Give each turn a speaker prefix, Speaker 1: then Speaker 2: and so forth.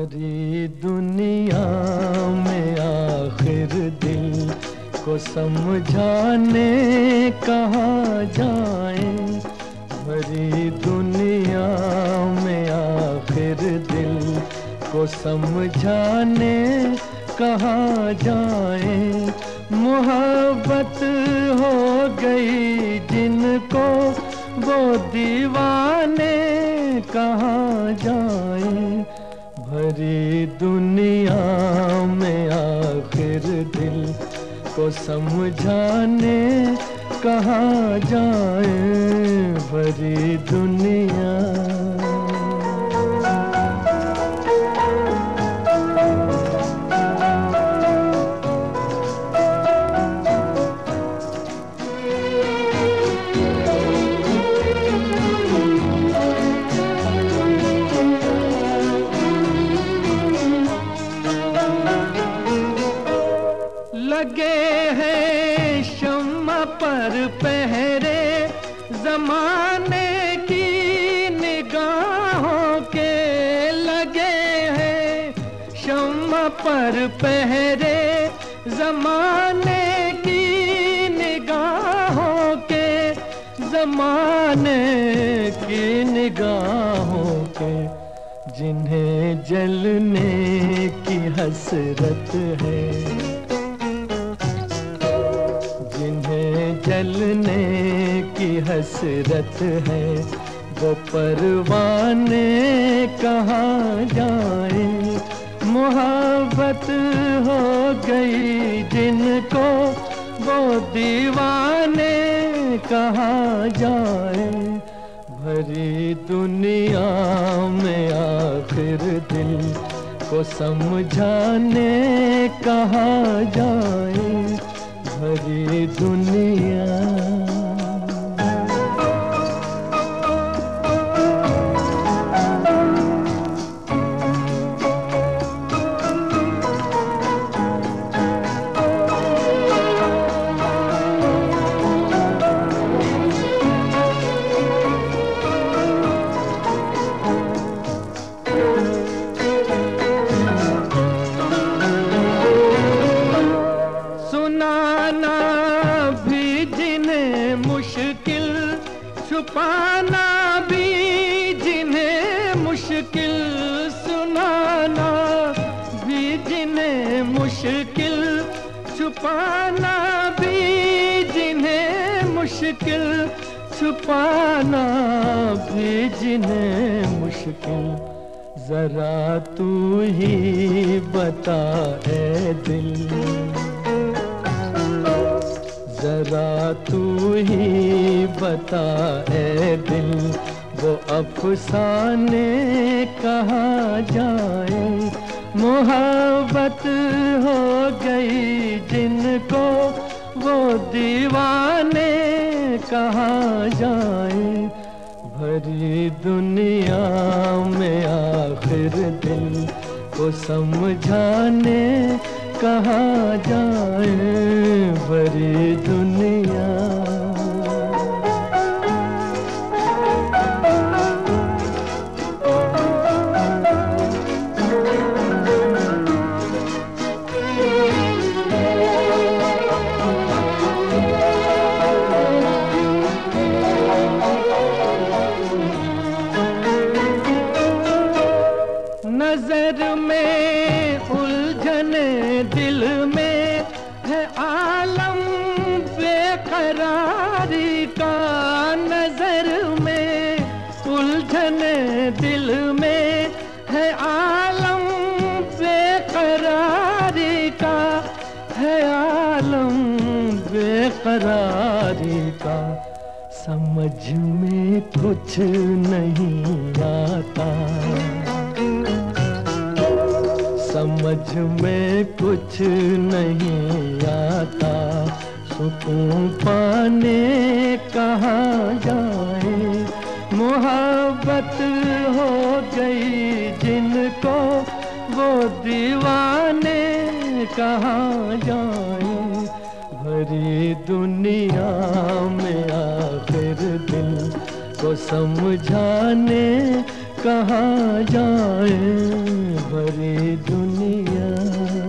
Speaker 1: भरी दुनिया में आखिर दिल को समझाने कहाँ जाएं। भरी दुनिया में आखिर दिल को समझाने कहाँ जाएं। मोहब्बत हो गई जिनको वो दीवाने कहाँ जाएं। भरी दुनिया में आखिर दिल को समझाने कहाँ जाएं। भरी दुनिया लगे हैं शम्मा पर पहरे ज़माने की निगाहों के। लगे हैं शम्मा पर पहरे ज़माने की निगाहों के। ज़माने की निगाहों के जिन्हें जलने की हसरत है। जलने की हसरत है वो परवाने कहाँ जाए। मोहब्बत हो गई जिनको वो दीवाने कहाँ जाए। भरी दुनिया में आखिर दिल को समझाने कहाँ जाए। भरी दुनिया छुपाना भी जिन्हें मुश्किल, सुनाना भी जिन्हें मुश्किल, छुपाना भी जिन्हें मुश्किल, छुपाना भी जिन्हें मुश्किल। जरा तू ही बता ऐ दिल, जरा तू ही बता ऐ दिल, वो अफसाने कहाँ जाए। मोहब्बत हो गई जिनको वो दीवाने कहाँ जाए। भरी दुनिया में आखिर दिल को समझाने कहाँ जाए। भरी दुनिया नजर में उलझने दिल में है आलम बेकरारी का। नजर में उलझने दिल में है आलम बेकरारी का, है आलम बेकरारी का। समझ में कुछ नहीं आता, समझ में कुछ नहीं आता। सुकून पाने कहाँ जाए। मोहब्बत हो गई जिनको वो दीवाने कहाँ जाए। भरी दुनिया में आखिर दिल को समझाने कहाँ जाए भरी दुनिया।